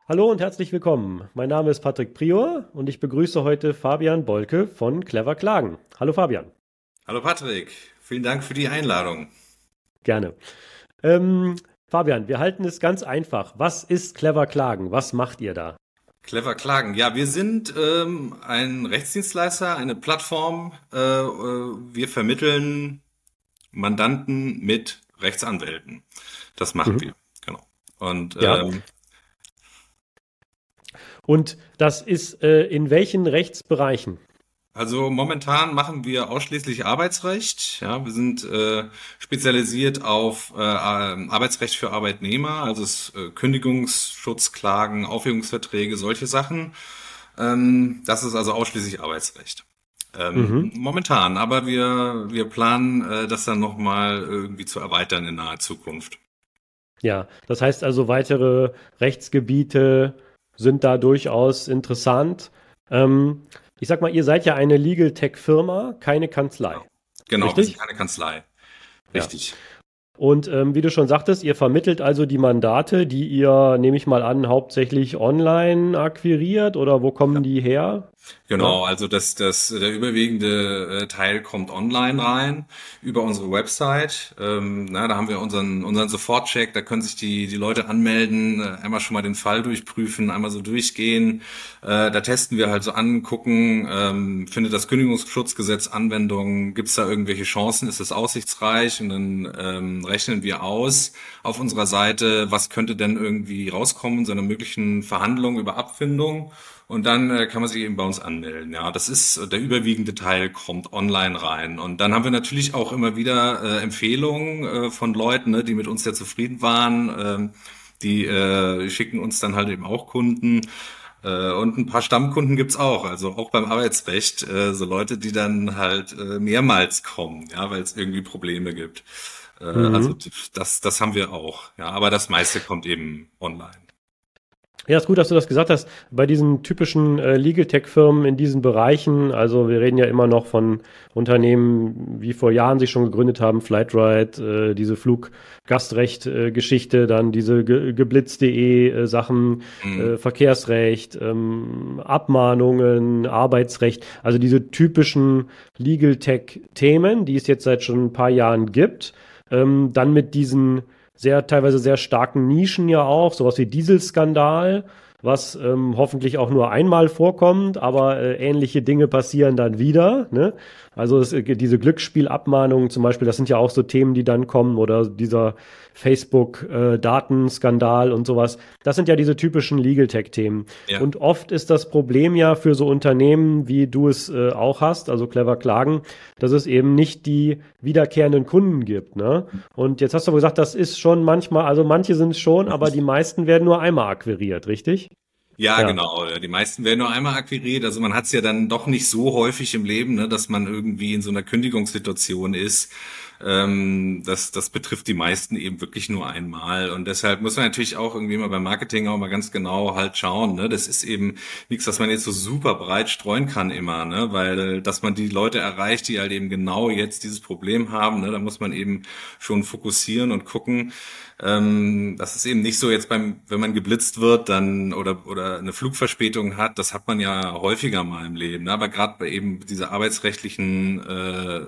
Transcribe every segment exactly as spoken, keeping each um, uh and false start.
Hallo und herzlich willkommen. Mein Name ist Patrick Prior und ich begrüße heute Fabian Bolke von Clever Klagen. Hallo Fabian. Hallo Patrick, vielen Dank für die Einladung. Gerne. Ähm, Fabian, wir halten es ganz einfach. Was ist Clever Klagen? Was macht ihr da? Clever Klagen. Ja, wir sind ähm, ein Rechtsdienstleister, eine Plattform. Äh, äh, wir vermitteln Mandanten mit Rechtsanwälten. Das machen Mhm. wir, genau. Und Ja. ähm, Und das ist äh, in welchen Rechtsbereichen? also momentan machen wir ausschließlich Arbeitsrecht. Ja, wir sind äh, spezialisiert auf äh, Arbeitsrecht für Arbeitnehmer, also es, äh, Kündigungsschutzklagen, Aufhebungsverträge, solche Sachen. Ähm, das ist also ausschließlich Arbeitsrecht. Ähm, Mhm. momentan, aber wir, wir planen, äh, das dann nochmal irgendwie zu erweitern in naher Zukunft. Ja, das heißt also, weitere Rechtsgebiete sind da durchaus interessant. Ähm, Ich sag mal, ihr seid ja eine Legal Tech-Firma, keine Kanzlei. Genau. Genau, wir sind Richtig? keine Kanzlei. Ja. Richtig. Und ähm, wie du schon sagtest, ihr vermittelt also die Mandate, die ihr, nehme ich mal an, hauptsächlich online akquiriert oder wo kommen die her? Ja. Genau, also das, das, der überwiegende äh, Teil kommt online rein über unsere Website. Ähm, na, da haben wir unseren, unseren Sofortcheck, da können sich die, die Leute anmelden, äh, einmal schon mal den Fall durchprüfen, einmal so durchgehen. Äh, da testen wir halt so an, gucken, ähm, findet das Kündigungsschutzgesetz Anwendung, gibt es da irgendwelche Chancen, ist es aussichtsreich? Und dann ähm, rechnen wir aus auf unserer Seite, was könnte denn irgendwie rauskommen in so einer möglichen Verhandlung über Abfindung. Und dann äh, kann man sich eben bei uns anmelden. Ja, das ist der überwiegende Teil kommt online rein. Und dann haben wir natürlich auch immer wieder äh, Empfehlungen äh, von Leuten, ne, die mit uns sehr zufrieden waren. Ähm, die äh, schicken uns dann halt eben auch Kunden. Äh, und ein paar Stammkunden gibt's auch. Also auch beim Arbeitsrecht äh, so Leute, die dann halt äh, mehrmals kommen, ja, weil es irgendwie Probleme gibt. Äh, also Mhm. das, das haben wir auch. Ja, aber das meiste kommt eben online. Ja, ist gut, dass du das gesagt hast. Bei diesen typischen äh, Legal Tech-Firmen in diesen Bereichen, also wir reden ja immer noch von Unternehmen, wie vor Jahren sich schon gegründet haben, Flightride, äh, diese Fluggastrecht-Geschichte, dann diese ge geblitzt.de äh, Sachen, äh, Mhm. Verkehrsrecht, ähm, Abmahnungen, Arbeitsrecht, also diese typischen Legal Tech-Themen, die es jetzt seit schon ein paar Jahren gibt. Ähm, dann mit diesen sehr, teilweise sehr starken Nischen ja auch, sowas wie Dieselskandal, was ähm, hoffentlich auch nur einmal vorkommt, aber äh, ähnliche Dinge passieren dann wieder. Ne? Also es, äh, diese Glücksspielabmahnungen zum Beispiel, das sind ja auch so Themen, die dann kommen oder dieser Facebook-Datenskandal äh, und sowas. Das sind ja diese typischen Legal Tech-Themen. Ja. Und oft ist das Problem ja für so Unternehmen, wie du es äh, auch hast, also Clever Klagen, dass es eben nicht die wiederkehrenden Kunden gibt. Ne? Und jetzt hast du aber gesagt, das ist schon manchmal, also manche sind es schon, aber die meisten werden nur einmal akquiriert, richtig? Ja, Ja. genau. Die meisten werden nur einmal akquiriert. Also man hat es ja dann doch nicht so häufig im Leben, ne, dass man irgendwie in so einer Kündigungssituation ist. Ähm, das, das betrifft die meisten eben wirklich nur einmal. Und deshalb muss man natürlich auch irgendwie mal beim Marketing auch mal ganz genau halt schauen. Ne? Das ist eben nichts, was man jetzt so super breit streuen kann immer, ne? Weil dass man die Leute erreicht, die halt eben genau jetzt dieses Problem haben, ne? Da muss man eben schon fokussieren und gucken. Ähm, das ist eben nicht so jetzt beim, wenn man geblitzt wird, dann oder oder eine Flugverspätung hat, das hat man ja häufiger mal im Leben. Ne? Aber gerade bei eben dieser arbeitsrechtlichen äh,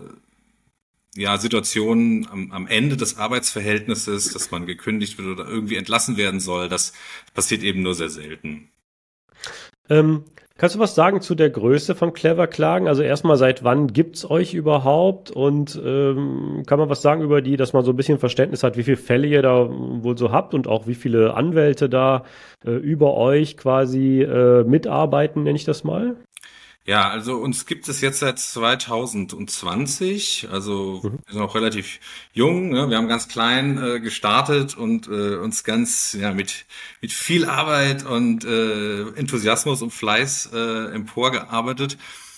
ja, Situationen am, am Ende des Arbeitsverhältnisses, dass man gekündigt wird oder irgendwie entlassen werden soll, das passiert eben nur sehr selten. Ähm, Kannst du was sagen zu der Größe von Clever Klagen? Also erstmal, seit wann gibt's euch überhaupt? Und ähm, kann man was sagen über die, dass man so ein bisschen Verständnis hat, wie viele Fälle ihr da wohl so habt und auch wie viele Anwälte da äh, über euch quasi äh, mitarbeiten, nenne ich das mal? Ja, also uns gibt es jetzt seit zwanzig zwanzig, also Mhm. wir sind auch relativ jung, ne? Wir haben ganz klein äh, gestartet und äh, uns ganz ja mit mit viel Arbeit und äh, Enthusiasmus und Fleiß äh, emporgearbeitet.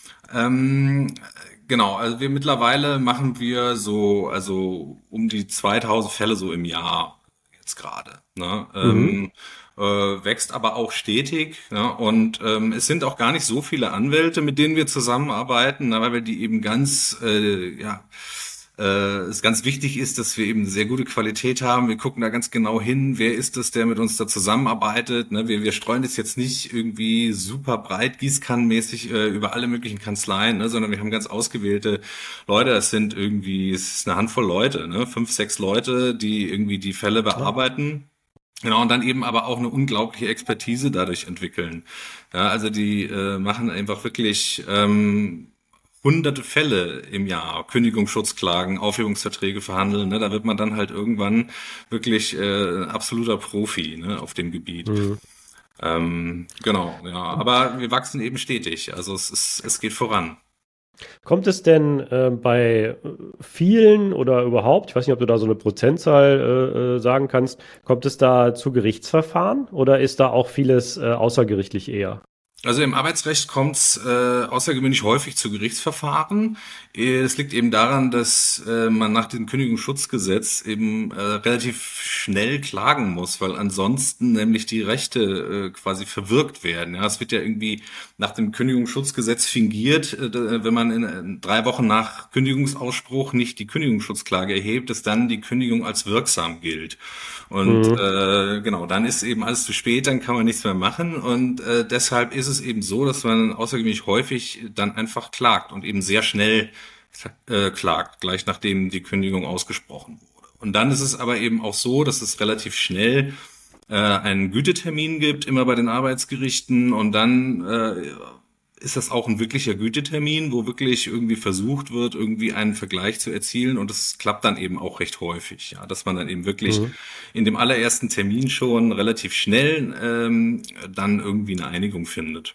Ähm, genau, also wir mittlerweile machen wir so also um die zweitausend Fälle so im Jahr jetzt gerade, ne? Mhm. Ähm, äh, wächst aber auch stetig, ne? Und ähm, es sind auch gar nicht so viele Anwälte, mit denen wir zusammenarbeiten, ne? Weil wir die eben ganz äh, ja äh, es ganz wichtig ist, dass wir eben sehr gute Qualität haben. Wir gucken da ganz genau hin, wer ist es, der mit uns da zusammenarbeitet. Ne? Wir, wir streuen das jetzt nicht irgendwie super breit, gießkannenmäßig äh, über alle möglichen Kanzleien, ne? Sondern wir haben ganz ausgewählte Leute. Es sind irgendwie, es ist eine Handvoll Leute, ne? Fünf, sechs Leute, die irgendwie die Fälle bearbeiten. Genau, und dann eben aber auch eine unglaubliche Expertise dadurch entwickeln. Ja, also die äh, machen einfach wirklich ähm, hunderte Fälle im Jahr, Kündigungsschutzklagen, Aufhebungsverträge verhandeln. Ne? Da wird man dann halt irgendwann wirklich äh, absoluter Profi, ne, auf dem Gebiet. Mhm. Ähm, genau, ja. Aber wir wachsen eben stetig. Also es ist, es geht voran. Kommt es denn äh, bei vielen oder überhaupt, ich weiß nicht, ob du da so eine Prozentzahl äh, äh, sagen kannst, kommt es da zu Gerichtsverfahren oder ist da auch vieles äh, außergerichtlich eher? Also im Arbeitsrecht kommt es äh, außergewöhnlich häufig zu Gerichtsverfahren. Es liegt eben daran, dass äh, man nach dem Kündigungsschutzgesetz eben äh, relativ schnell klagen muss, weil ansonsten nämlich die Rechte äh, quasi verwirkt werden. Ja, es wird ja irgendwie nach dem Kündigungsschutzgesetz fingiert, äh, wenn man in, in drei Wochen nach Kündigungsausspruch nicht die Kündigungsschutzklage erhebt, dass dann die Kündigung als wirksam gilt. Und Mhm. äh, genau, dann ist eben alles zu spät, dann kann man nichts mehr machen. Und äh, deshalb ist es eben so, dass man außergewöhnlich häufig dann einfach klagt und eben sehr schnell äh, klagt, gleich nachdem die Kündigung ausgesprochen wurde. Und dann ist es aber eben auch so, dass es relativ schnell äh, einen Gütetermin gibt, immer bei den Arbeitsgerichten. Und dann äh, ist das auch ein wirklicher Gütetermin, wo wirklich irgendwie versucht wird, irgendwie einen Vergleich zu erzielen. Und das klappt dann eben auch recht häufig, ja, dass man dann eben wirklich Mhm. in dem allerersten Termin schon relativ schnell ähm, dann irgendwie eine Einigung findet.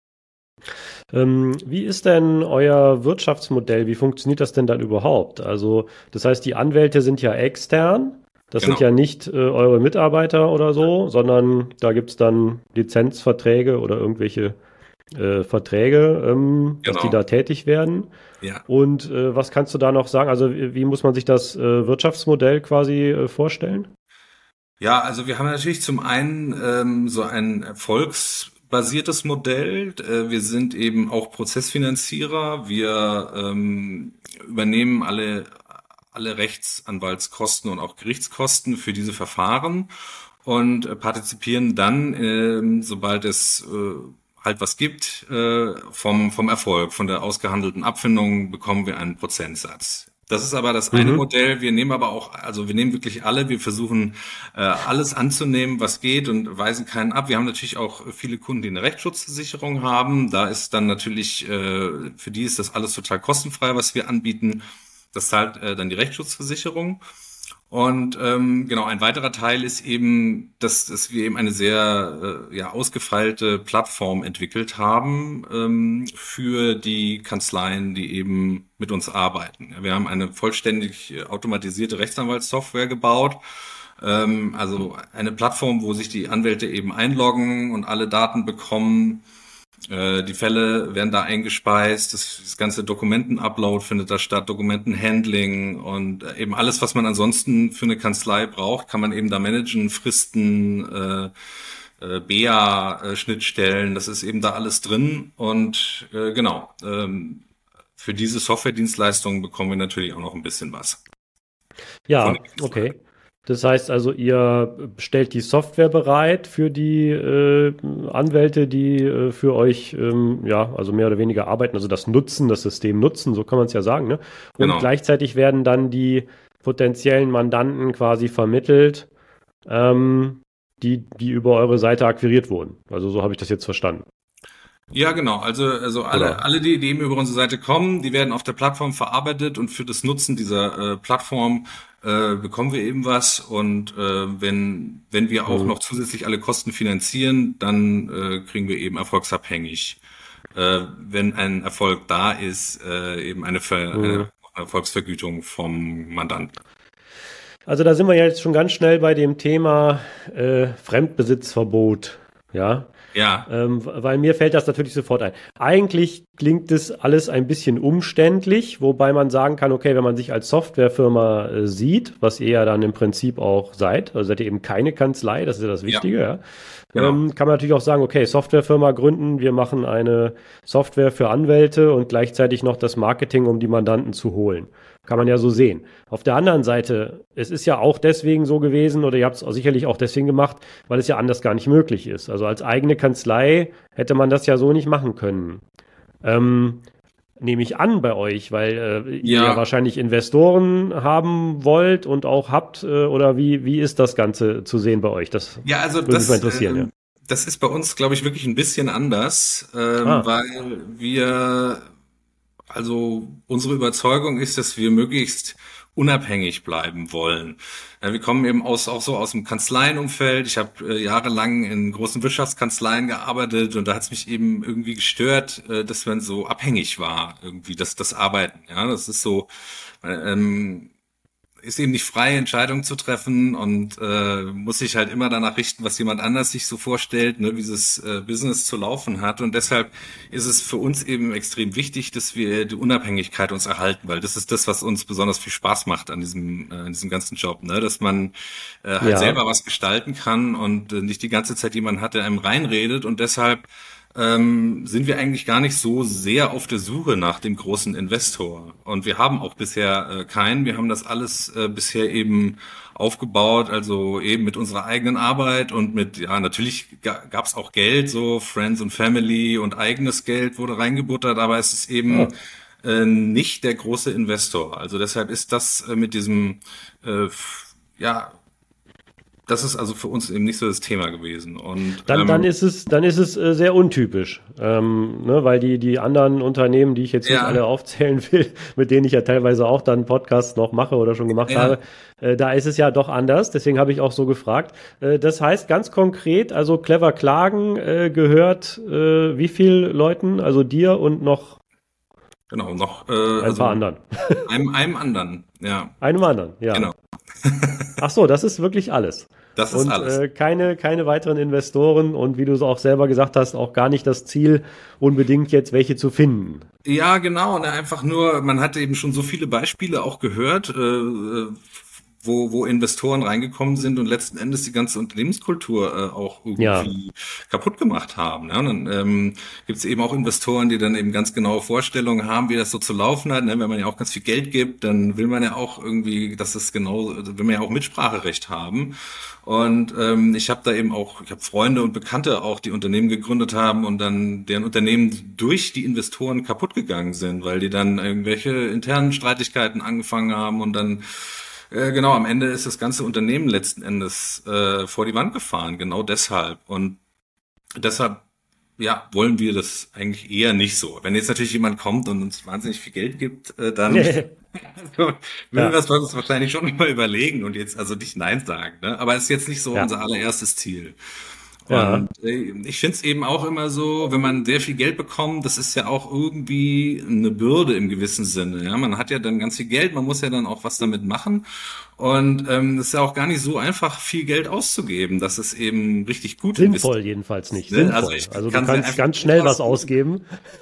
Ähm, wie ist denn euer Wirtschaftsmodell? Wie funktioniert das denn dann überhaupt? Also, das heißt, die Anwälte sind ja extern. Das sind Genau, ja nicht äh, eure Mitarbeiter oder so, sondern da gibt es dann Lizenzverträge oder irgendwelche äh, Verträge, ähm, dass die genau. da tätig werden. Ja. Und äh, was kannst du da noch sagen? Also, wie, wie muss man sich das äh, Wirtschaftsmodell quasi äh, vorstellen? Ja, also wir haben natürlich zum einen ähm, so ein erfolgsbasiertes Modell. Äh, wir sind eben auch Prozessfinanzierer. Wir ähm, übernehmen alle, alle Rechtsanwaltskosten und auch Gerichtskosten für diese Verfahren und äh, partizipieren dann, ähm, sobald es äh, halt was gibt, äh, vom, vom Erfolg, von der ausgehandelten Abfindung bekommen wir einen Prozentsatz. Das ist aber das eine Mhm. Modell. Wir nehmen aber auch, also wir nehmen wirklich alle, wir versuchen äh, alles anzunehmen, was geht und weisen keinen ab. Wir haben natürlich auch viele Kunden, die eine Rechtsschutzversicherung haben. Da ist dann natürlich, äh, für die ist das alles total kostenfrei, was wir anbieten. Das zahlt äh, dann die Rechtsschutzversicherung. Und ähm, genau, ein weiterer Teil ist eben, dass, dass wir eben eine sehr äh, ja, ausgefeilte Plattform entwickelt haben ähm, für die Kanzleien, die eben mit uns arbeiten. Ja, wir haben eine vollständig äh, automatisierte Rechtsanwaltssoftware gebaut, ähm, also eine Plattform, wo sich die Anwälte eben einloggen und alle Daten bekommen. Äh, Die Fälle werden da eingespeist, das, das ganze Dokumentenupload findet da statt, Dokumentenhandling und äh, eben alles, was man ansonsten für eine Kanzlei braucht, kann man eben da managen, Fristen, äh, äh, B A-Schnittstellen, das ist eben da alles drin und äh, genau, ähm, für diese Software-Dienstleistungen bekommen wir natürlich auch noch ein bisschen was von den Ja, Kanzleien. okay. Das heißt also, ihr stellt die Software bereit für die äh, Anwälte, die äh, für euch ähm, ja, also mehr oder weniger arbeiten, also das nutzen, das System nutzen, so kann man es ja sagen, ne? Und Genau. gleichzeitig werden dann die potenziellen Mandanten quasi vermittelt, ähm, die, die über eure Seite akquiriert wurden. Also so habe ich das jetzt verstanden. Ja, genau. Also, also alle, Oder? alle, die, die eben über unsere Seite kommen, die werden auf der Plattform verarbeitet und für das Nutzen dieser äh, Plattform äh, bekommen wir eben was. Und äh, wenn, wenn wir auch Mhm. noch zusätzlich alle Kosten finanzieren, dann äh, kriegen wir eben erfolgsabhängig, äh, wenn ein Erfolg da ist, äh, eben eine, Ver, eine Mhm. Erfolgsvergütung vom Mandanten. Also da sind wir ja jetzt schon ganz schnell bei dem Thema äh, Fremdbesitzverbot. Ja, Ja, ähm, weil mir fällt das natürlich sofort ein. Eigentlich klingt das alles ein bisschen umständlich, wobei man sagen kann, okay, wenn man sich als Softwarefirma äh, sieht, was ihr ja dann im Prinzip auch seid, also seid ihr eben keine Kanzlei, das ist ja das Wichtige, ja, Genau. ähm, kann man natürlich auch sagen, okay, Softwarefirma gründen, wir machen eine Software für Anwälte und gleichzeitig noch das Marketing, um die Mandanten zu holen. Kann man ja so sehen. Auf der anderen Seite, es ist ja auch deswegen so gewesen, oder ihr habt es sicherlich auch deswegen gemacht, weil es ja anders gar nicht möglich ist. Also als eigene Kanzlei hätte man das ja so nicht machen können. Ähm, nehme ich an bei euch, weil äh, ihr ja Ja, wahrscheinlich Investoren haben wollt und auch habt, äh, oder wie, wie ist das Ganze zu sehen bei euch? Das ja, also würde mich mal das, interessieren, ja. ähm, das ist bei uns, glaube ich, wirklich ein bisschen anders, ähm, Ah, weil wir, also unsere Überzeugung ist, dass wir möglichst unabhängig bleiben wollen. Ja, wir kommen eben aus, auch so aus dem Kanzleienumfeld. Ich habe äh, jahrelang in großen Wirtschaftskanzleien gearbeitet und da hat es mich eben irgendwie gestört, äh, dass man so abhängig war, irgendwie das, das Arbeiten. Ja, das ist so, äh, ähm, ist eben nicht frei, Entscheidungen zu treffen und äh, muss sich halt immer danach richten, was jemand anders sich so vorstellt, ne, wie das äh, Business zu laufen hat. Und deshalb ist es für uns eben extrem wichtig, dass wir die Unabhängigkeit uns erhalten, weil das ist das, was uns besonders viel Spaß macht an diesem, äh, an diesem ganzen Job, ne, dass man äh, halt ja. selber was gestalten kann und äh, nicht die ganze Zeit jemand hat, der einem reinredet. Und deshalb ähm, sind wir eigentlich gar nicht so sehr auf der Suche nach dem großen Investor. Und wir haben auch bisher äh, keinen. Wir haben das alles äh, bisher eben aufgebaut, also eben mit unserer eigenen Arbeit und mit, ja, natürlich ga, gab es auch Geld, so Friends und Family und eigenes Geld wurde reingebuttert, aber es ist eben Ah. äh, nicht der große Investor. Also deshalb ist das äh, mit diesem, äh, f- ja, das ist also für uns eben nicht so das Thema gewesen. Und Dann, dann ähm, ist es, dann ist es äh, sehr untypisch, ähm, ne, weil die, die anderen Unternehmen, die ich jetzt nicht alle ja, aufzählen will, mit denen ich ja teilweise auch dann Podcasts noch mache oder schon gemacht ja. habe, äh, da ist es ja doch anders. Deswegen habe ich auch so gefragt. Äh, das heißt ganz konkret, also Clever Klagen äh, gehört äh, wie viel Leuten? Also dir und noch Genau, noch, äh, ein paar also anderen. einem, einem anderen, ja, Einem anderen, ja. genau. Ach so, das ist wirklich alles. Das ist Und alles. äh, keine, keine weiteren Investoren und wie du es auch selber gesagt hast, auch gar nicht das Ziel, unbedingt jetzt welche zu finden. Ja, genau, ne, einfach nur, man hat eben schon so viele Beispiele auch gehört, äh, äh, wo, wo Investoren reingekommen sind und letzten Endes die ganze Unternehmenskultur äh, auch Ja, irgendwie kaputt gemacht haben. Ja? Und dann ähm, gibt es eben auch Investoren, die dann eben ganz genaue Vorstellungen haben, wie das so zu laufen hat. Ne? Wenn man ja auch ganz viel Geld gibt, dann will man ja auch irgendwie, dass es genau, will man ja auch Mitspracherecht haben. Und ähm, ich habe da eben auch, ich habe Freunde und Bekannte auch, die Unternehmen gegründet haben und dann deren Unternehmen durch die Investoren kaputt gegangen sind, weil die dann irgendwelche internen Streitigkeiten angefangen haben und dann äh, genau, am Ende ist das ganze Unternehmen letzten Endes äh, vor die Wand gefahren, genau deshalb. Und deshalb, ja, wollen wir das eigentlich eher nicht so. Wenn jetzt natürlich jemand kommt und uns wahnsinnig viel Geld gibt, äh, dann würden wir ja, uns wahrscheinlich schon mal überlegen und jetzt also nicht Nein sagen. Ne? Aber es ist jetzt nicht so ja, unser allererstes Ziel. ja. Und äh, ich finde es eben auch immer so, wenn man sehr viel Geld bekommt, das ist ja auch irgendwie eine Bürde im gewissen Sinne. Ja, man hat ja dann ganz viel Geld, man muss ja dann auch was damit machen. Und ähm, es ist ja auch gar nicht so einfach, viel Geld auszugeben, dass es eben richtig gut Sinnvoll investiert jedenfalls nicht. ist. Ne? Also Sinnvoll. ich Also du kann es ja kannst einfach ganz Geld schnell was ausgeben. ausgeben.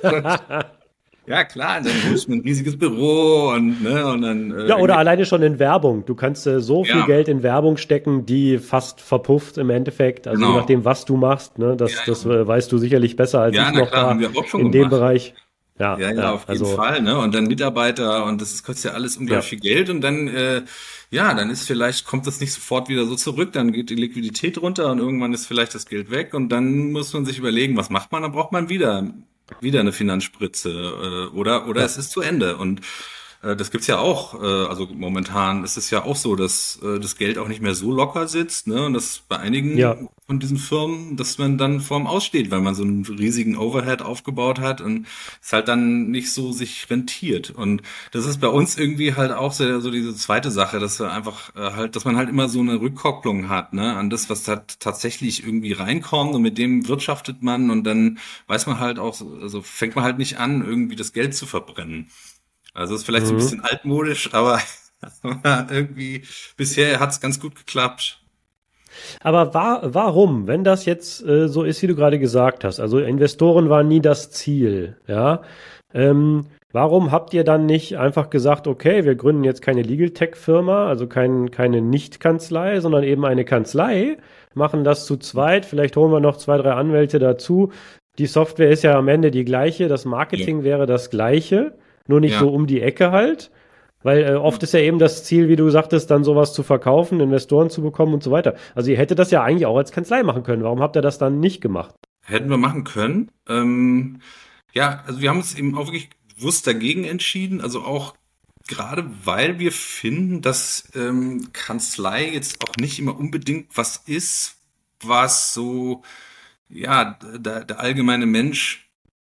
Ja klar, dann hole ich mir ein riesiges Büro und ne und dann äh, Ja, oder irgendwie, alleine schon in Werbung. Du kannst äh, so viel ja, Geld in Werbung stecken, die fast verpufft im Endeffekt. Also je genau. nachdem, was du machst, ne, Ja, das, das ja. äh, weißt du sicherlich besser als Ja, ich na noch klar, haben da wir auch schon in dem gemacht. Bereich. Ja, Ja, ja, ja, auf jeden also Fall, ne? Und dann Mitarbeiter und das ist, kostet ja alles unglaublich ja. viel Geld und dann, äh, ja, dann ist vielleicht, kommt das nicht sofort wieder so zurück, dann geht die Liquidität runter und irgendwann ist vielleicht das Geld weg und dann muss man sich überlegen, was macht man? Dann braucht man wieder, wieder eine Finanzspritze, äh, oder, oder Ja. es ist zu Ende und äh, das gibt's ja auch, äh, also momentan ist es ja auch so, dass äh, das Geld auch nicht mehr so locker sitzt, ne? Und das bei Ja. einigen von diesen Firmen, dass man dann vorm Aussteht, weil man so einen riesigen Overhead aufgebaut hat und es halt dann nicht so sich rentiert. Und das ist bei uns irgendwie halt auch so, so diese zweite Sache, dass wir einfach äh, halt, dass man halt immer so eine Rückkopplung hat, ne, an das, was da tatsächlich irgendwie reinkommt und mit dem wirtschaftet man und dann weiß man halt auch, so- also fängt man halt nicht an, irgendwie das Geld zu verbrennen. Also ist vielleicht so ein Mhm. bisschen altmodisch, aber irgendwie bisher hat's ganz gut geklappt. Aber wa warum, wenn das jetzt äh, so ist, wie du gerade gesagt hast, also Investoren waren nie das Ziel, ja, ähm, warum habt ihr dann nicht einfach gesagt, okay, wir gründen jetzt keine Legal Tech Firma, also kein, keine Nicht-Kanzlei, sondern eben eine Kanzlei, machen das zu zweit, vielleicht holen wir noch zwei, drei Anwälte dazu. Die Software ist ja am Ende die gleiche, das Ja. Marketing wäre das gleiche, nur nicht so Ja. um die Ecke halt. Weil äh, oft ist ja eben das Ziel, wie du sagtest, dann sowas zu verkaufen, Investoren zu bekommen und so weiter. Also ihr hättet das ja eigentlich auch als Kanzlei machen können. Warum habt ihr das dann nicht gemacht? Hätten wir machen können. Ähm, ja, also wir haben uns eben auch wirklich bewusst dagegen entschieden. Also auch gerade weil wir finden, dass ähm, Kanzlei jetzt auch nicht immer unbedingt was ist, was so, ja, der, der allgemeine Mensch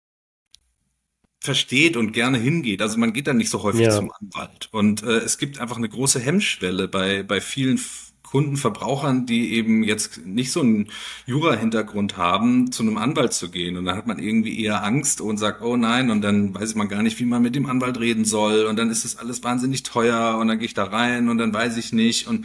versteht und gerne hingeht. Also man geht dann nicht so häufig Ja, zum Anwalt. Und äh, es gibt einfach eine große Hemmschwelle bei, bei vielen F- Kunden, Verbrauchern, die eben jetzt nicht so einen Jura-Hintergrund haben, zu einem Anwalt zu gehen. Und dann hat man irgendwie eher Angst und sagt, oh nein, und dann weiß man gar nicht, wie man mit dem Anwalt reden soll. Und dann ist das alles wahnsinnig teuer und dann gehe ich da rein und dann weiß ich nicht. Und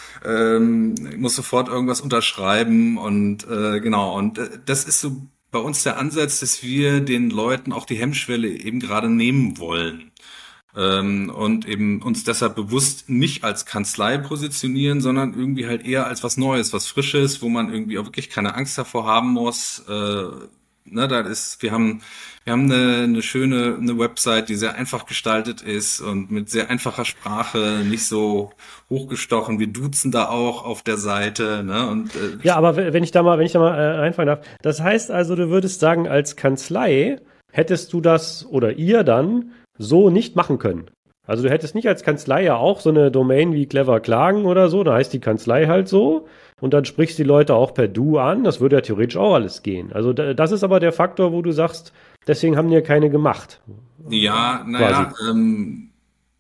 ähm, ich muss sofort irgendwas unterschreiben und äh, genau, und äh, das ist so bei uns der Ansatz, dass wir den Leuten auch die Hemmschwelle eben gerade nehmen wollen. Ähm, und eben uns deshalb bewusst nicht als Kanzlei positionieren, sondern irgendwie halt eher als was Neues, was Frisches, wo man irgendwie auch wirklich keine Angst davor haben muss. Äh, ne, da ist, wir haben, wir haben eine, eine schöne, eine Website, die sehr einfach gestaltet ist und mit sehr einfacher Sprache, nicht so hochgestochen. Wir duzen da auch auf der Seite, ne, und äh, ja, aber w- wenn ich da mal, wenn ich da mal äh, reinfallen darf, das heißt also, du würdest sagen, als Kanzlei hättest du das oder ihr dann so nicht machen können. Also du hättest nicht als Kanzlei ja auch so eine Domain wie Clever Klagen oder so, da heißt die Kanzlei halt so und dann sprichst die Leute auch per Du an, das würde ja theoretisch auch alles gehen. Also da, das ist aber der Faktor, wo du sagst, deswegen haben die ja keine gemacht, ja, quasi. naja, ähm,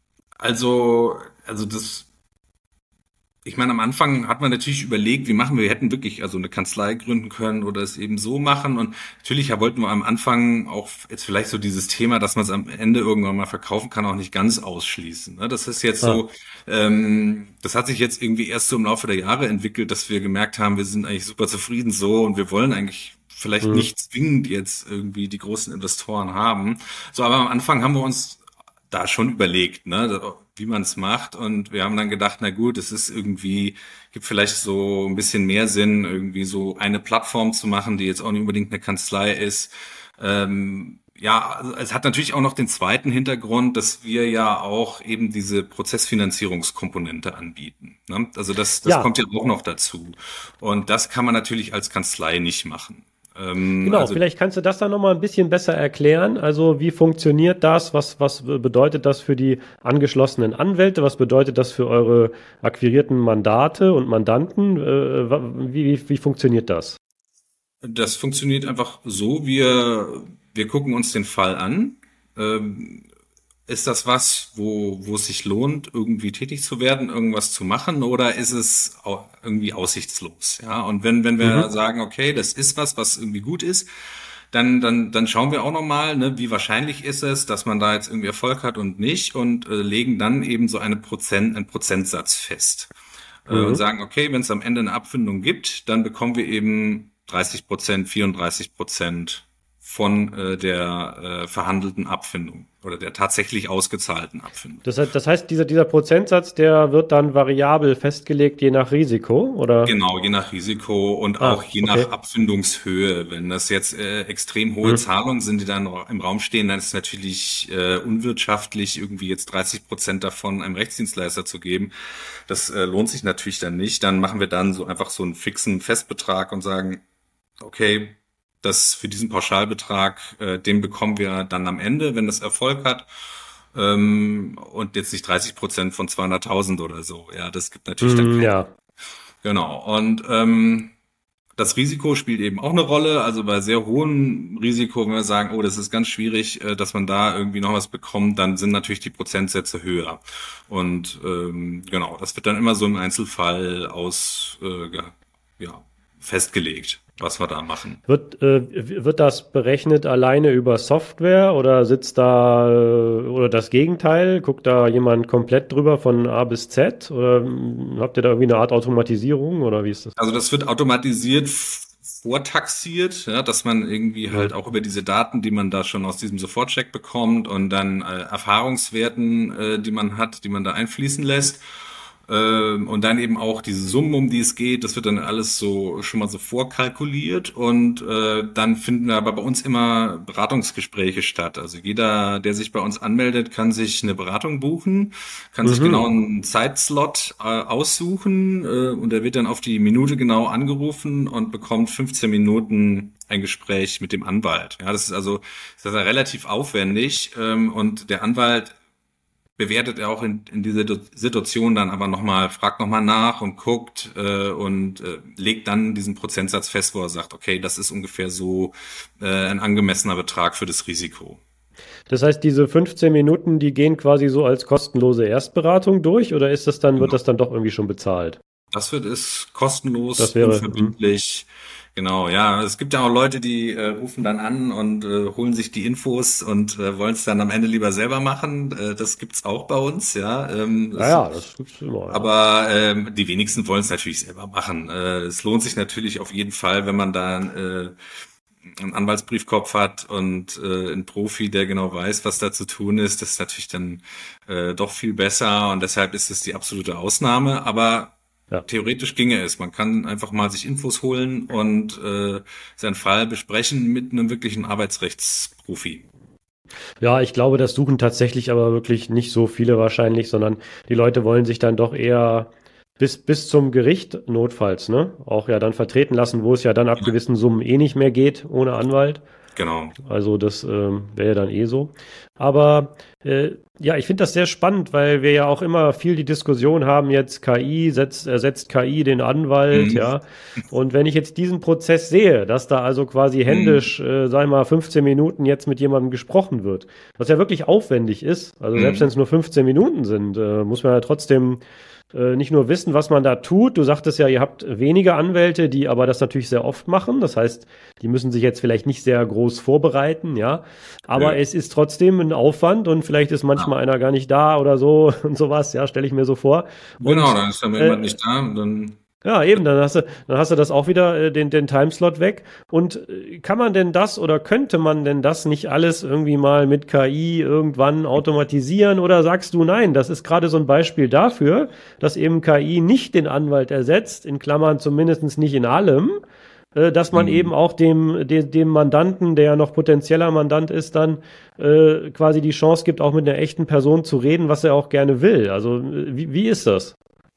also, also das, ich meine, am Anfang hat man natürlich überlegt, wie machen wir, wir hätten wirklich also eine Kanzlei gründen können oder es eben so machen. Und natürlich ja, wollten wir am Anfang auch jetzt vielleicht so dieses Thema, dass man es am Ende irgendwann mal verkaufen kann, auch nicht ganz ausschließen. Ne? Das ist jetzt Ah, so, ähm, das hat sich jetzt irgendwie erst so im Laufe der Jahre entwickelt, dass wir gemerkt haben, wir sind eigentlich super zufrieden so und wir wollen eigentlich vielleicht hm. nicht zwingend jetzt irgendwie die großen Investoren haben. So, aber am Anfang haben wir uns da schon überlegt, ne, wie man es macht. Und wir haben dann gedacht, na gut, es ist irgendwie, gibt vielleicht so ein bisschen mehr Sinn, irgendwie so eine Plattform zu machen, die jetzt auch nicht unbedingt eine Kanzlei ist. Ähm, ja, also es hat natürlich auch noch den zweiten Hintergrund, dass wir ja auch eben diese Prozessfinanzierungskomponente anbieten. Ne? Also das, das kommt Ja, ja auch noch dazu. Und das kann man natürlich als Kanzlei nicht machen. Ähm, genau, also vielleicht kannst du das dann noch mal ein bisschen besser erklären. Also wie funktioniert das? Was, was bedeutet das für die angeschlossenen Anwälte? Was bedeutet das für eure akquirierten Mandate und Mandanten? Äh, wa- wie, wie, wie funktioniert das? Das funktioniert einfach so, wir, wir gucken uns den Fall an. Ähm, ist das was, wo, wo es sich lohnt, irgendwie tätig zu werden, irgendwas zu machen, oder ist es au- irgendwie aussichtslos? Ja, und wenn, wenn wir Mhm. sagen, okay, das ist was, was irgendwie gut ist, dann, dann, dann schauen wir auch nochmal, ne, wie wahrscheinlich ist es, dass man da jetzt irgendwie Erfolg hat und nicht und äh, legen dann eben so eine Prozent, einen Prozentsatz fest äh, und Mhm. sagen, okay, wenn es am Ende eine Abfindung gibt, dann bekommen wir eben dreißig Prozent, vierunddreißig Prozent von äh, der äh, verhandelten Abfindung oder der tatsächlich ausgezahlten Abfindung. Das, heißt- das heißt, dieser, dieser Prozentsatz, der wird dann variabel festgelegt, je nach Risiko, oder? Genau, je nach Risiko und auch Ah, je nach okay. Abfindungshöhe. Wenn das jetzt äh, extrem hohe Mhm. Zahlungen sind, die dann im Raum stehen, dann ist es natürlich äh, unwirtschaftlich, irgendwie jetzt dreißig Prozent davon einem Rechtsdienstleister zu geben. Das äh, lohnt sich natürlich dann nicht. Dann machen wir dann so einfach so einen fixen Festbetrag und sagen, okay, das für diesen Pauschalbetrag, äh, den bekommen wir dann am Ende, wenn das Erfolg hat. Ähm, und jetzt nicht dreißig Prozent von zweihunderttausend oder so. Ja, das gibt natürlich dann Mhm, keinen Sinn. ja. Genau. Und ähm, das Risiko spielt eben auch eine Rolle. Also bei sehr hohem Risiko, wenn wir sagen, oh, das ist ganz schwierig, äh, dass man da irgendwie noch was bekommt, dann sind natürlich die Prozentsätze höher. Und ähm, genau, das wird dann immer so im Einzelfall aus, äh, ja, ja, festgelegt. was wir da machen. Wird, äh, wird das berechnet alleine über Software oder sitzt da, äh, oder das Gegenteil? Guckt da jemand komplett drüber von A bis Z? Oder mh, habt ihr da irgendwie eine Art Automatisierung oder wie ist das? Also das wird automatisiert f- vortaxiert, ja, dass man irgendwie Mhm. halt auch über diese Daten, die man da schon aus diesem Sofortcheck bekommt und dann äh, Erfahrungswerten, äh, die man hat, die man da einfließen lässt. Ähm, und dann eben auch diese Summen, um die es geht, das wird dann alles so schon mal so vorkalkuliert und äh, dann finden aber bei uns immer Beratungsgespräche statt. Also jeder, der sich bei uns anmeldet, kann sich eine Beratung buchen, kann sich genau Mhm. einen Zeitslot äh, aussuchen äh, und er wird dann auf die Minute genau angerufen und bekommt fünfzehn Minuten ein Gespräch mit dem Anwalt. Ja, das ist also das ist ja relativ aufwendig ähm, und der Anwalt bewertet er auch in, in dieser Situation dann aber nochmal, fragt nochmal nach und guckt äh, und äh, legt dann diesen Prozentsatz fest, wo er sagt, okay, das ist ungefähr so äh, ein angemessener Betrag für das Risiko. Das heißt, diese fünfzehn Minuten, die gehen quasi so als kostenlose Erstberatung durch oder ist das dann, wird Genau. das dann doch irgendwie schon bezahlt? Das wird ist kostenlos, Das wäre, hm. unverbindlich. Genau, ja. Es gibt ja auch Leute, die äh, rufen dann an und äh, holen sich die Infos und äh, wollen es dann am Ende lieber selber machen. Äh, das gibt's auch bei uns, ja. Ähm, das, Naja, das gibt's immer, ja. aber ähm, die wenigsten wollen es natürlich selber machen. Äh, es lohnt sich natürlich auf jeden Fall, wenn man da äh, einen Anwaltsbriefkopf hat und äh, einen Profi, der genau weiß, was da zu tun ist. Das ist natürlich dann äh, doch viel besser und deshalb ist es die absolute Ausnahme. Aber Ja. theoretisch ginge es. Man kann einfach mal sich Infos holen und äh, seinen Fall besprechen mit einem wirklichen Arbeitsrechtsprofi. Ja, ich glaube, das suchen tatsächlich aber wirklich nicht so viele wahrscheinlich, sondern die Leute wollen sich dann doch eher bis, bis zum Gericht notfalls, ne? Auch ja dann vertreten lassen, wo es ja dann ab Ja, gewissen Summen eh nicht mehr geht ohne Anwalt. genau. Also das ähm, wäre ja dann eh so. Aber äh, ja, ich finde das sehr spannend, weil wir ja auch immer viel die Diskussion haben, jetzt K I setzt, ersetzt K I den Anwalt, Mhm. ja. Und wenn ich jetzt diesen Prozess sehe, dass da also quasi Mhm. händisch, äh, sagen wir mal, fünfzehn Minuten jetzt mit jemandem gesprochen wird, was ja wirklich aufwendig ist, also selbst wenn Mhm. es nur fünfzehn Minuten sind, äh, muss man ja trotzdem äh, nicht nur wissen, was man da tut. Du sagtest ja, ihr habt wenige Anwälte, die aber das natürlich sehr oft machen. Das heißt, die müssen sich jetzt vielleicht nicht sehr groß vorbereiten, ja. Aber Nö. es ist trotzdem ein Aufwand und vielleicht ist Ja. manchmal einer gar nicht da oder so und sowas, ja, stelle ich mir so vor. Genau, Und dann ist dann jemand äh, nicht da und dann ja, eben, dann hast du, dann hast du das auch wieder, äh, den, den Timeslot weg. Und äh, kann man denn das oder könnte man denn das nicht alles irgendwie mal mit K I irgendwann automatisieren? Oder sagst du, nein, das ist gerade so ein Beispiel dafür, dass eben K I nicht den Anwalt ersetzt, in Klammern zumindest nicht in allem, äh, dass man eben mhm. auch dem, dem, dem Mandanten, der ja noch potenzieller Mandant ist, dann äh, quasi die Chance gibt, auch mit einer echten Person zu reden, was er auch gerne will. Also äh, wie, wie ist das?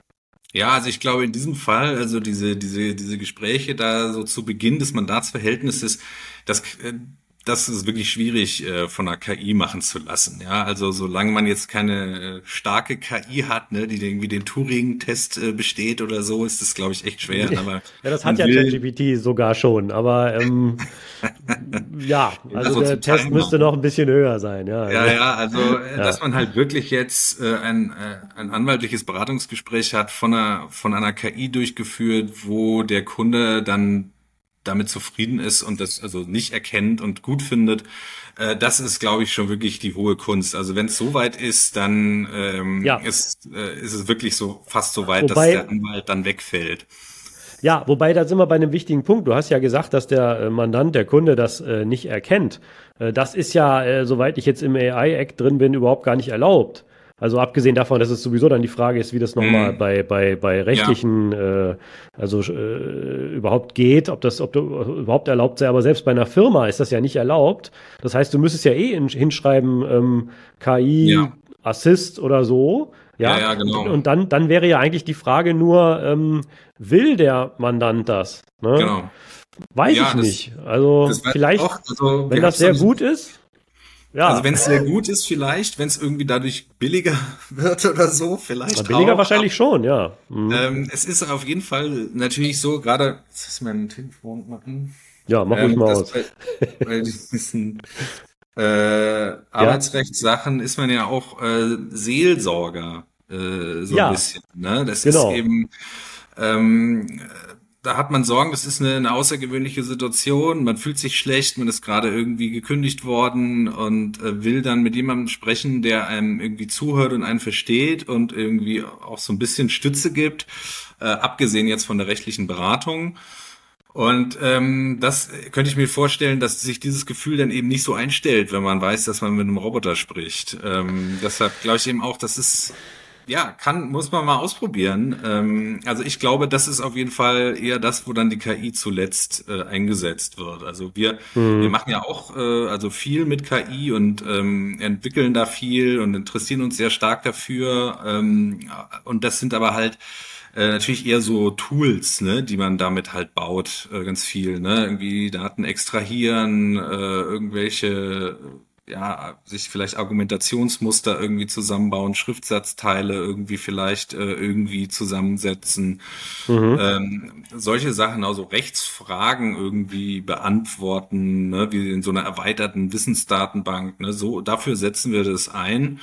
Ja, also ich glaube in diesem Fall, also diese, diese, diese Gespräche da so zu Beginn des Mandatsverhältnisses, das, äh, das ist wirklich schwierig äh, von einer K I machen zu lassen. Ja, also solange man jetzt keine äh, starke K I hat, ne, die irgendwie den Turing-Test äh, besteht oder so, ist das, glaube ich, echt schwer. Aber Ja, das hat man ja will, ChatGPT sogar schon, aber ähm, ja, also also der zum Teil Test müsste machen. noch ein bisschen höher sein, ja. Ja, Also, ja, also äh, dass ja, man halt wirklich jetzt äh, ein, äh, ein anwaltliches Beratungsgespräch hat von einer von einer K I durchgeführt, wo der Kunde dann damit zufrieden ist und das also nicht erkennt und gut findet, äh, das ist, glaube ich, schon wirklich die hohe Kunst. Also wenn es so weit ist, dann ähm, ja, ist, äh, ist es wirklich so fast so weit, dass der wobei, Anwalt dann wegfällt. ja, wobei, da sind wir bei einem wichtigen Punkt. Du hast ja gesagt, dass der äh, Mandant, der Kunde das äh, nicht erkennt. Äh, das ist ja, äh, soweit ich jetzt im A I-Act drin bin, überhaupt gar nicht erlaubt. Also abgesehen davon, dass es sowieso dann die Frage ist, wie das nochmal Hm, bei, bei, bei ja, rechtlichen, äh, also äh, überhaupt geht, ob das ob du, überhaupt erlaubt sei. Aber selbst bei einer Firma ist das ja nicht erlaubt. Das heißt, du müsstest ja eh in, hinschreiben, ähm, K I, ja, Assist oder so. ja, Ja, ja, und, genau, und dann, dann wäre ja eigentlich die Frage nur, ähm, will der Mandant das? Ne? genau. Weiß ich Ja, das, nicht. Also das weiß ich auch. vielleicht, Also wenn wir haben das es noch sehr nicht. gut ist, Also ja, wenn es sehr gut ist, vielleicht, wenn es irgendwie dadurch billiger wird oder so, vielleicht billiger auch. wahrscheinlich schon, ja. Mhm. Ähm, es ist auf jeden Fall natürlich so, gerade, jetzt ist mein Telefon machen, Ja, mach ruhig ähm, mal dass aus. bei, bei diesen äh, Ja, Arbeitsrechtssachen ist man ja auch äh, Seelsorger, äh, so ein ja, bisschen. Ne? Das ist genau. eben, ähm, da hat man Sorgen, das ist eine, eine außergewöhnliche Situation, man fühlt sich schlecht, man ist gerade irgendwie gekündigt worden und äh, will dann mit jemandem sprechen, der einem irgendwie zuhört und einen versteht und irgendwie auch so ein bisschen Stütze gibt, äh, abgesehen jetzt von der rechtlichen Beratung. Und ähm, das könnte ich mir vorstellen, dass sich dieses Gefühl dann eben nicht so einstellt, wenn man weiß, dass man mit einem Roboter spricht. Ähm, deshalb glaube ich eben auch, das ist, ja, kann, muss man mal ausprobieren. Ähm, also ich glaube, das ist auf jeden Fall eher das, wo dann die K I zuletzt äh, eingesetzt wird. Also wir, wir Mhm. machen ja auch äh, also viel mit K I und ähm, entwickeln da viel und interessieren uns sehr stark dafür. Ähm, und das sind aber halt äh, natürlich eher so Tools, ne, die man damit halt baut, äh, ganz viel, ne, irgendwie Daten extrahieren, äh, irgendwelche, ja, sich vielleicht Argumentationsmuster irgendwie zusammenbauen, Schriftsatzteile irgendwie vielleicht äh, irgendwie zusammensetzen, Mhm. ähm, solche Sachen, also Rechtsfragen irgendwie beantworten, ne, wie in so einer erweiterten Wissensdatenbank, ne, so dafür setzen wir das ein.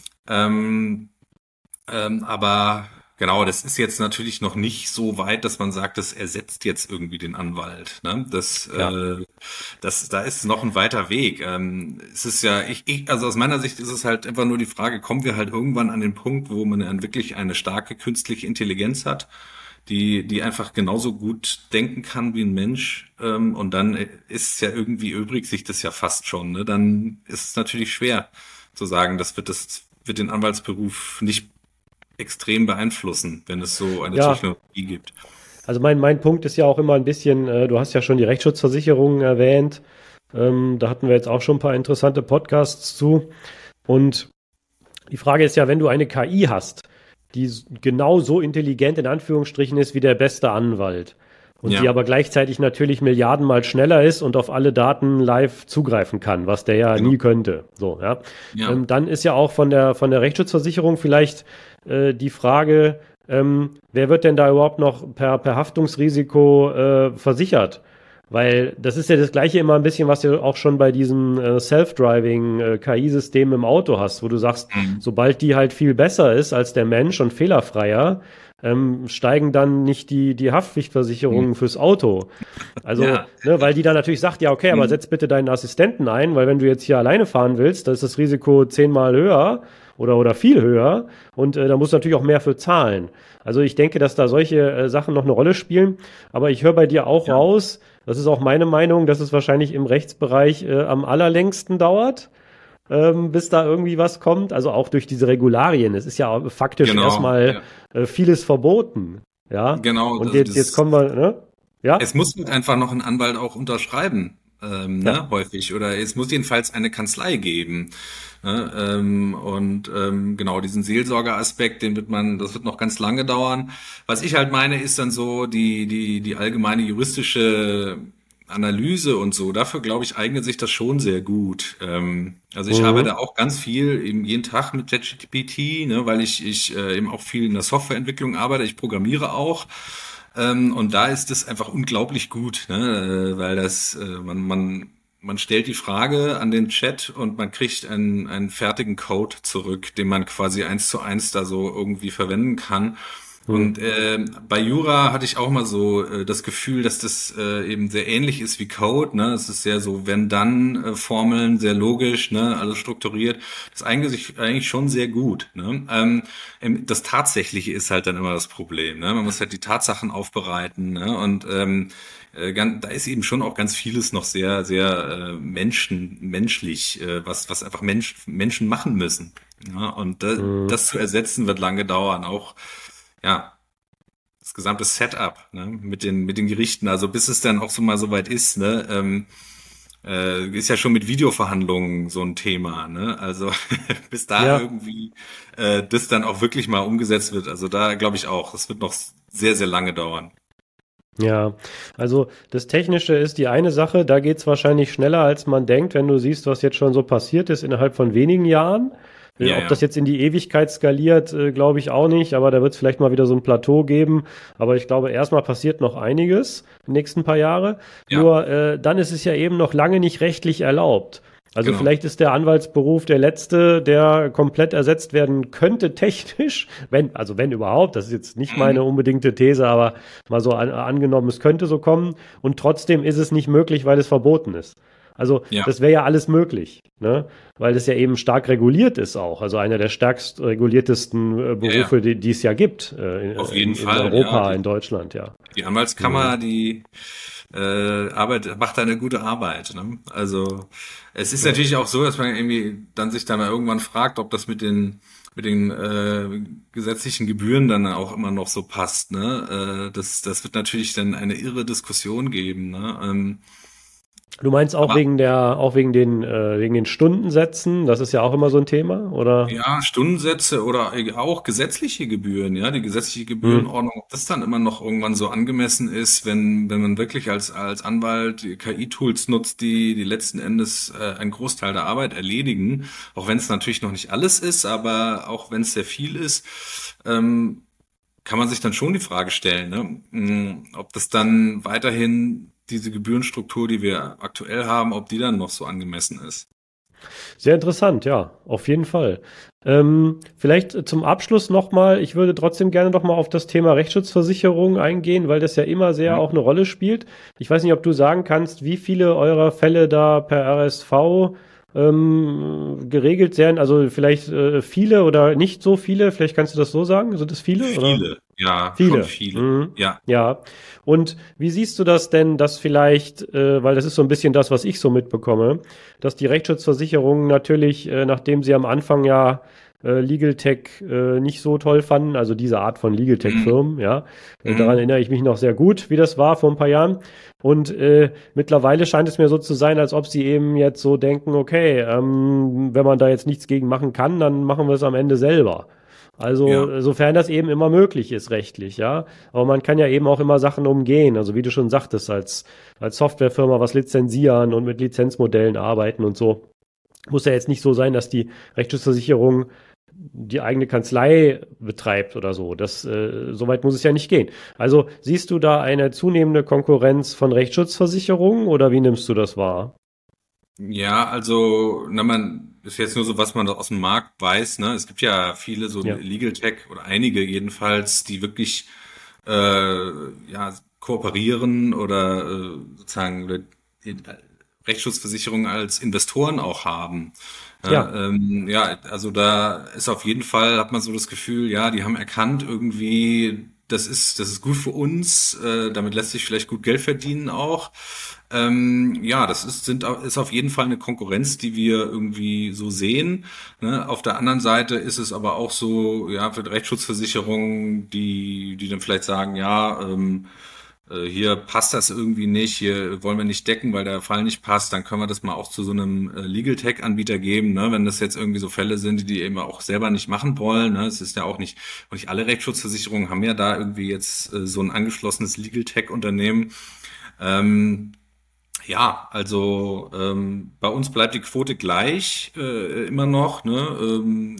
Ähm, ähm, aber genau, das ist jetzt natürlich noch nicht so weit, dass man sagt, das ersetzt jetzt irgendwie den Anwalt. Ne? Das, Ja. äh, das, da ist noch ein weiter Weg. Ähm, es ist ja, ich, ich, also aus meiner Sicht ist es halt einfach nur die Frage, kommen wir halt irgendwann an den Punkt, wo man dann wirklich eine starke künstliche Intelligenz hat, die, die einfach genauso gut denken kann wie ein Mensch. Ähm, und dann ist ja irgendwie übrig sich das ja fast schon. Ne? Dann ist es natürlich schwer zu sagen, das wird das wird den Anwaltsberuf nicht extrem beeinflussen, wenn es so eine Ja, Technologie gibt. also mein, mein Punkt ist ja auch immer ein bisschen, äh, du hast ja schon die Rechtsschutzversicherungen erwähnt. Ähm, da hatten wir jetzt auch schon ein paar interessante Podcasts zu. Und die Frage ist ja, wenn du eine K I hast, die s- genau so intelligent in Anführungsstrichen ist wie der beste Anwalt und die Ja, aber gleichzeitig natürlich Milliardenmal schneller ist und auf alle Daten live zugreifen kann, was der ja genau. nie könnte. So, ja. Ja, Ähm, dann ist ja auch von der von der Rechtsschutzversicherung vielleicht äh, die Frage, ähm, wer wird denn da überhaupt noch per, per Haftungsrisiko äh, versichert? Weil das ist ja das Gleiche immer ein bisschen, was du auch schon bei diesen äh, Self-Driving äh, K I-Systemen im Auto hast, wo du sagst, mhm. sobald die halt viel besser ist als der Mensch und fehlerfreier, ähm, steigen dann nicht die, die Haftpflichtversicherungen fürs Auto. Also, Ja, ne, weil die dann natürlich sagt, ja, okay, aber mhm. setz bitte deinen Assistenten ein, weil wenn du jetzt hier alleine fahren willst, da ist das Risiko zehnmal höher oder, oder viel höher und äh, da musst du natürlich auch mehr für zahlen. Also ich denke, dass da solche äh, Sachen noch eine Rolle spielen, aber ich höre bei dir auch Ja, raus, das ist auch meine Meinung, dass es wahrscheinlich im Rechtsbereich äh, am allerlängsten dauert, ähm, bis da irgendwie was kommt. Also auch durch diese Regularien. Es ist ja faktisch genau. erstmal Ja, äh, vieles verboten. Ja. genau. Und Also jetzt, jetzt das, kommen wir, ne? Ja? es muss halt einfach noch ein Anwalt auch unterschreiben, ähm, Ja. ne, häufig. Oder es muss jedenfalls eine Kanzlei geben. Ne, ähm, und ähm, genau diesen Seelsorgeraspekt, den wird man, das wird noch ganz lange dauern. Was ich halt meine, ist dann so die die die allgemeine juristische Analyse und so. Dafür glaube ich eignet sich das schon sehr gut. Ähm, also ich Mhm. arbeite auch ganz viel eben jeden Tag mit ChatGPT, ne, weil ich ich äh, eben auch viel in der Softwareentwicklung arbeite. Ich programmiere auch. Ähm, und da ist es einfach unglaublich gut, ne? äh, weil das, äh, man, man, man stellt die Frage an den Chat und man kriegt einen, einen fertigen Code zurück, den man quasi eins zu eins da so irgendwie verwenden kann. Mhm. Und äh, bei Jura hatte ich auch mal so äh, das Gefühl, dass das äh, eben sehr ähnlich ist wie Code. Ne? Es ist sehr so Wenn-Dann-Formeln, sehr logisch, ne? Alles strukturiert. Das eignet sich eigentlich schon sehr gut. Ne? Ähm, ähm, das Tatsächliche ist halt dann immer das Problem. Ne? Man muss halt die Tatsachen aufbereiten. Ne? Und ähm, äh, ganz, da ist eben schon auch ganz vieles noch sehr, sehr äh, Menschen, menschlich, äh, was, was einfach Mensch, Menschen machen müssen. Ja? Und da, Mhm. das zu ersetzen wird lange dauern. Auch ja, das gesamte Setup, ne, mit den, mit den Gerichten, also bis es dann auch so mal so weit ist, ne, ähm, äh, ist ja schon mit Videoverhandlungen so ein Thema, ne, also bis da Ja. irgendwie äh, das dann auch wirklich mal umgesetzt wird, also da glaube ich auch, das wird noch sehr, sehr lange dauern. Ja, also das Technische ist die eine Sache, da geht's wahrscheinlich schneller, als man denkt, wenn du siehst, was jetzt schon so passiert ist innerhalb von wenigen Jahren. Äh, Ja, Ob das ja, jetzt in die Ewigkeit skaliert, äh, glaube ich auch nicht, aber da wird es vielleicht mal wieder so ein Plateau geben. Aber ich glaube, erstmal passiert noch einiges die nächsten paar Jahre. ja, Nur äh, dann ist es ja eben noch lange nicht rechtlich erlaubt. Also genau. vielleicht ist der Anwaltsberuf der letzte, der komplett ersetzt werden könnte technisch, wenn, also wenn überhaupt, das ist jetzt nicht meine Mhm. unbedingte These, aber mal so an, angenommen, es könnte so kommen und trotzdem ist es nicht möglich, weil es verboten ist. Also Ja, das wäre ja alles möglich, ne? Weil es ja eben stark reguliert ist auch. Also einer der stärkst reguliertesten äh, ja, ja. Berufe, die, die es ja gibt äh, Auf jeden in, in Fall, ja. Europa, Die, in Deutschland, ja. die Mhm. Anwaltskammer, die äh, Arbeit, macht da eine gute Arbeit. Ne? Also es ist Ja. natürlich auch so, dass man irgendwie dann sich dann mal irgendwann fragt, ob das mit den mit den äh, gesetzlichen Gebühren dann auch immer noch so passt. Ne? Äh, das das wird natürlich dann eine irre Diskussion geben. Ne? Ähm, Du meinst auch aber wegen der, auch wegen den, äh, wegen den Stundensätzen, das ist ja auch immer so ein Thema, oder? ja, Stundensätze oder auch gesetzliche Gebühren, ja, die gesetzliche Hm. Gebührenordnung, ob das dann immer noch irgendwann so angemessen ist, wenn, wenn man wirklich als, als Anwalt die K I-Tools nutzt, die, die letzten Endes äh, einen Großteil der Arbeit erledigen, auch wenn es natürlich noch nicht alles ist, aber auch wenn es sehr viel ist, ähm, kann man sich dann schon die Frage stellen, ne, mh, ob das dann weiterhin diese Gebührenstruktur, die wir aktuell haben, ob die dann noch so angemessen ist. Sehr interessant, ja, auf jeden Fall. Ähm, vielleicht zum Abschluss nochmal, ich würde trotzdem gerne nochmal auf das Thema Rechtsschutzversicherung eingehen, weil das ja immer sehr Mhm. auch eine Rolle spielt. Ich weiß nicht, ob du sagen kannst, wie viele eurer Fälle da per R S V ähm, geregelt werden. Also vielleicht äh, viele oder nicht so viele, vielleicht kannst du das so sagen. Sind das viele oder? Viele, ja, schon Viele. viele. Mhm. Ja. Ja. Und wie siehst du das denn, dass vielleicht, äh, weil das ist so ein bisschen das, was ich so mitbekomme, dass die Rechtsschutzversicherungen natürlich, äh, nachdem sie am Anfang ja äh, Legal Tech äh, nicht so toll fanden, also diese Art von Legal Tech Mhm. Firmen, ja, äh, daran Mhm. erinnere ich mich noch sehr gut, wie das war vor ein paar Jahren. Und äh, mittlerweile scheint es mir so zu sein, als ob sie eben jetzt so denken, okay, ähm, wenn man da jetzt nichts gegen machen kann, dann machen wir es am Ende selber. Ja. Also, sofern das eben immer möglich ist, rechtlich, ja. Aber man kann ja eben auch immer Sachen umgehen. Also, wie du schon sagtest, als, als Softwarefirma was lizenzieren und mit Lizenzmodellen arbeiten und so. Muss ja jetzt nicht so sein, dass die Rechtsschutzversicherung die eigene Kanzlei betreibt oder so. Das, äh, so weit muss es ja nicht gehen. Also, siehst du da eine zunehmende Konkurrenz von Rechtsschutzversicherungen oder wie nimmst du das wahr? Ja, also, na, man ist jetzt nur so, was man da aus dem Markt weiß, ne? Es gibt ja viele so Ja. Legal Tech oder einige jedenfalls, die wirklich äh, ja kooperieren oder äh, sozusagen oder die Rechtsschutzversicherungen als Investoren auch haben. Ja, Ja, ähm, ja, also da ist auf jeden Fall, hat man so das Gefühl, ja, die haben erkannt irgendwie, das ist, das ist gut für uns, äh, damit lässt sich vielleicht gut Geld verdienen auch. Ähm, ja, das ist, sind, ist auf jeden Fall eine Konkurrenz, die wir irgendwie so sehen. Ne? Auf der anderen Seite ist es aber auch so, ja, für die Rechtsschutzversicherungen, die, die dann vielleicht sagen, ja, ähm, äh, hier passt das irgendwie nicht, hier wollen wir nicht decken, weil der Fall nicht passt, dann können wir das mal auch zu so einem äh, Legal Tech Anbieter geben, ne? Wenn das jetzt irgendwie so Fälle sind, die die eben auch selber nicht machen wollen, ne? Es ist ja auch nicht, und nicht alle Rechtsschutzversicherungen haben ja da irgendwie jetzt äh, so ein angeschlossenes Legal Tech Unternehmen. Ähm, ja, also ähm, bei uns bleibt die Quote gleich äh, immer noch, ne? Ähm,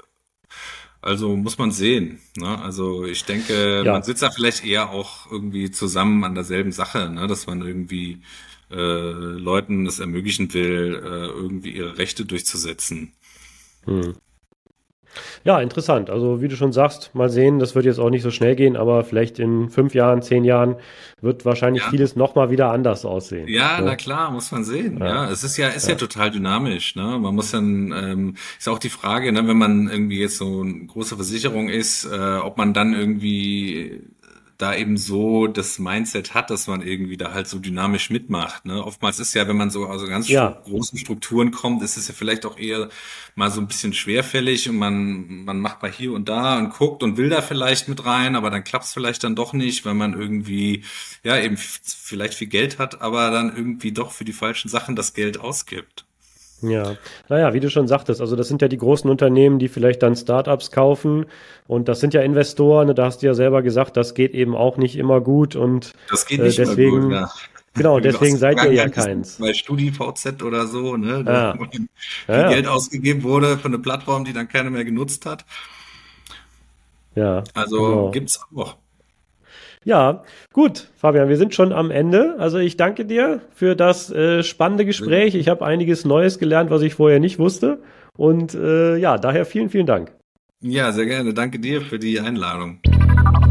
also muss man sehen. Ne? Also ich denke, man ja. sitzt da vielleicht eher auch irgendwie zusammen an derselben Sache, ne? Dass man irgendwie äh, Leuten es ermöglichen will, äh, irgendwie ihre Rechte durchzusetzen. Hm. Ja, interessant. Also wie du schon sagst, mal sehen, das wird jetzt auch nicht so schnell gehen, aber vielleicht in fünf Jahren, zehn Jahren wird wahrscheinlich Ja, vieles nochmal wieder anders aussehen. ja, na Ne? klar, muss man sehen. Ja, Ja, es ist ja, ist ja ja, total dynamisch. Ne? Man muss dann, ähm, ist auch die Frage, ne, wenn man irgendwie jetzt so eine große Versicherung ist, äh, ob man dann irgendwie da eben so das Mindset hat, dass man irgendwie da halt so dynamisch mitmacht. Ne? Oftmals ist ja, wenn man so aus so ganz stru ja, großen Strukturen kommt, ist es ja vielleicht auch eher mal so ein bisschen schwerfällig und man, man macht mal hier und da und guckt und will da vielleicht mit rein, aber dann klappt es vielleicht dann doch nicht, weil man irgendwie, ja, eben f- vielleicht viel Geld hat, aber dann irgendwie doch für die falschen Sachen das Geld ausgibt. ja. Naja, wie du schon sagtest, also das sind ja die großen Unternehmen, die vielleicht dann Startups kaufen und das sind ja Investoren, und da hast du ja selber gesagt, das geht eben auch nicht immer gut und Das geht äh, nicht immer gut, deswegen, ja. genau, Aus deswegen der seid ihr ja Vergangenheit wissen keins. bei StudiVZ oder so, ne, da, Ja, wo ja, viel Geld ja, ausgegeben wurde für eine Plattform, die dann keiner mehr genutzt hat. ja, Also genau. gibt's auch. Ja, gut, Fabian, wir sind schon am Ende. Also ich danke dir für das äh, spannende Gespräch. Ich habe einiges Neues gelernt, was ich vorher nicht wusste. Und äh, ja, daher vielen, vielen Dank. Ja, sehr gerne. Danke dir für die Einladung.